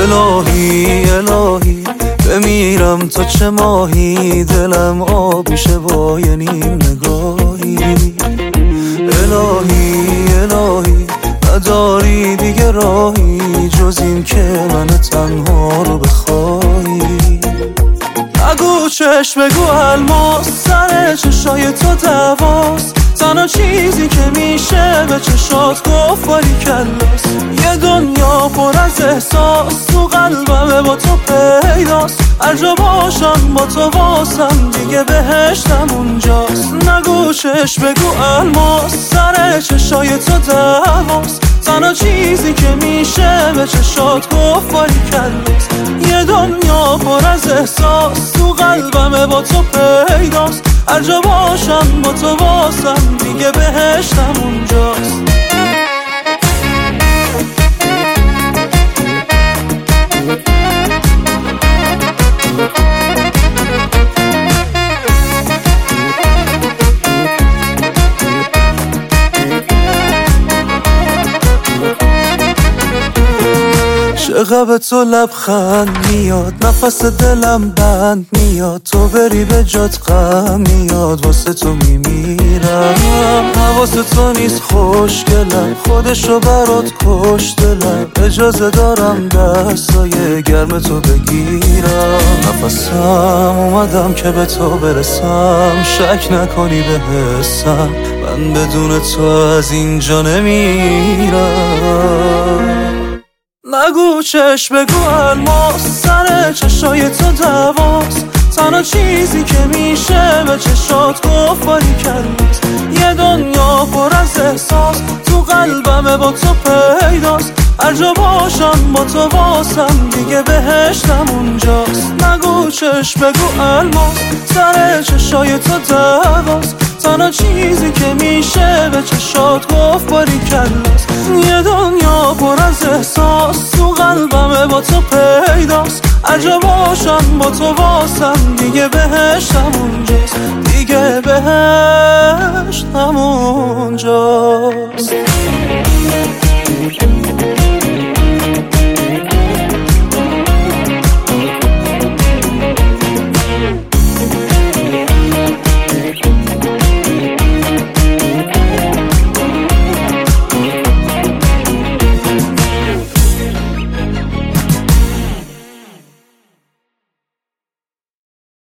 الهی الهی بمیرم تا چه ماهی، دلم آبیشه با یه نیم نگاهی. الهی الهی نداری دیگه راهی جز این که من تنها رو بخوایی. نگو چشم بگو الماس، سر چشای تو دواست، تنها چیزی که میشه به چشات گفت ولی کلاس. یه دنیا پر از احساس تو قلبمه با تو پیداست، هر جا باشم با تو واسم دیگه بهشتم اونجاست. نگو چشم بگو الماس، سر چشای تو دواست، تنها چیزی که میشه به چشات گفت ولی کلاس. یه دنیا پر از احساس تو قلبمه با تو پیداست، هر جا باشم با تو واسم دیگه بهشتم اونجاست. چقدر تو لبخند میاد، نفس دلم بند میاد، تو بری به جات غم میاد، واسه تو میمیرم. حواس تو نیست خوشگلم، خودشو برات کش دلم، اجازه دارم دستای گرم تو بگیرم. نفسم اومدم که به تو برسم، شک نکنی به حسم، من بدون تو از اینجا نمیرم. نگو چشم بگو الماس، سر چشای تو دواست، تنها چیزی که میشه به چشات گفت ولی کلاس. یه دنیا پر از احساس تو قلبمه با تو پیداست، هر جا باشم با تو واسم دیگه بهشتم اونجاست. نگو چشم بگو الماس، سر چشای تو دواست، تنها چیزی که میشه به چشات گفت ولی کلاس. یه دنیا پر از احساس تو قلبمه با تو پیداست، هر جا باشم با تو واسم دیگه بهشتم اونجاست، دیگه بهشتم اونجاست.